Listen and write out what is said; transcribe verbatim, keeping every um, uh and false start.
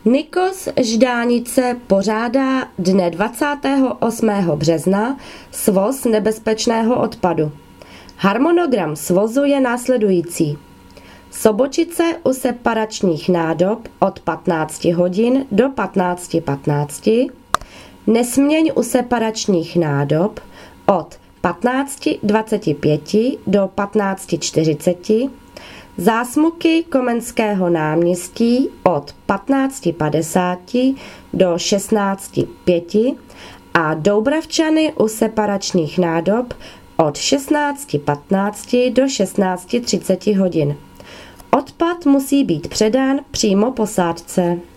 Nikos Ždánice pořádá dne dvacátého osmého března svoz nebezpečného odpadu. Harmonogram svozu je následující. Sobočice u separačních nádob od patnácti hodin do patnácti patnáct, Nesměň u separačních nádob od patnácti dvacet pět do patnácti čtyřicet, Zásmuky Komenského náměstí od patnácti padesát do šestnácti pět a Doubravčany u separačních nádob od šestnácti patnácti do šestnácti třiceti hodin. Odpad musí být předán přímo posádce.